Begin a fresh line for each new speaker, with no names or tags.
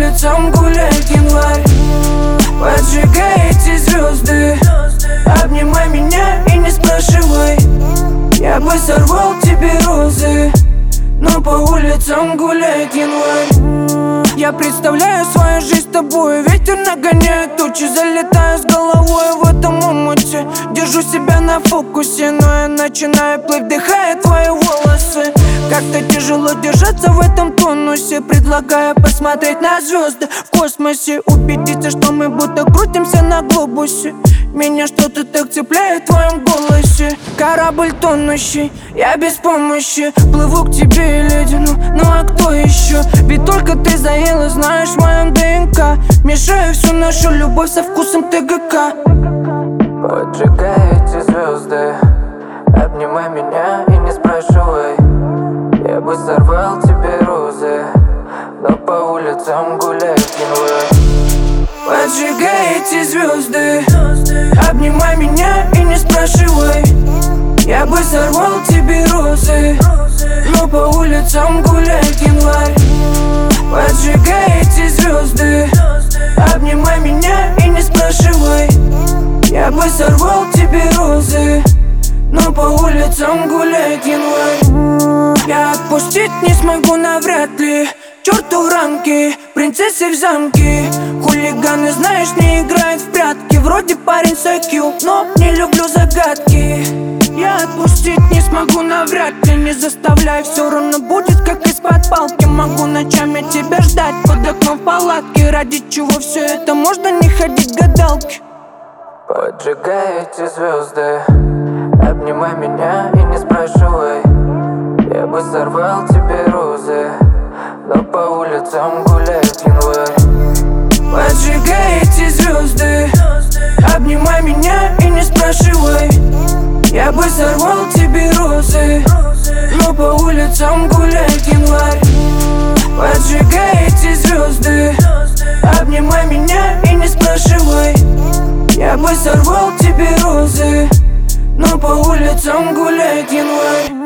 улицам гуляет январь. Поджигай эти звезды, обнимай меня и не спрашивай. Я бы сорвал тебе розы, но по улицам гуляет январь. Я представляю свою жизнь с тобой. Ветер нагоняет тучи, залетаю с головой в этом омуте. Держу себя на фокусе, но я начинаю плыть, вдыхая твои волосы. Как-то тяжело держаться в этом тонусе. Предлагаю посмотреть на звезды в космосе, убедиться, что мы будто крутимся на глобусе. Меня что-то так цепляет в твоем голосе. Корабль тонущий, я без помощи. Плыву к тебе и ледяну, ну а кто еще? Ведь только ты заела, знаешь, в моем ДНК. Мешаю всю нашу любовь со вкусом ТГК.
Поджигай эти звезды, обнимай меня и не спрашивай. Я бы сорвал тебе розы, но по улицам гуляет январь.
Поджигай эти звезды, обнимай меня и не спрашивай. Я бы сорвал тебе розы, но по улицам гуляет январь. Поджигай эти звезды, обнимай меня и не спрашивай. Я бы сорвал тебе розы, но по улицам гуляет январь. Я отпустить не смогу навряд ли. Черту в рамки, принцессы в замке. Хулиганы, знаешь, не играют в прятки. Вроде парень с IQ, но не люблю загадки. Я отпустить не смогу навряд ли. Не заставляй, все равно будет как из-под палки. Могу ночами тебя ждать под окном в палатке. Ради чего все это, можно не ходить к гадалке.
Поджигай эти звезды, обнимай меня и не спрашивай. Я бы сорвал тебе розы, но по улицам гуляет январь.
Поджигай эти звезды, обнимай меня и не спрашивай. Я бы сорвал тебе розы, но по улицам гуляет январь. Поджигай эти звезды, обнимай меня и не спрашивай. Я бы сорвал тебе розы, но по улицам гуляет январь.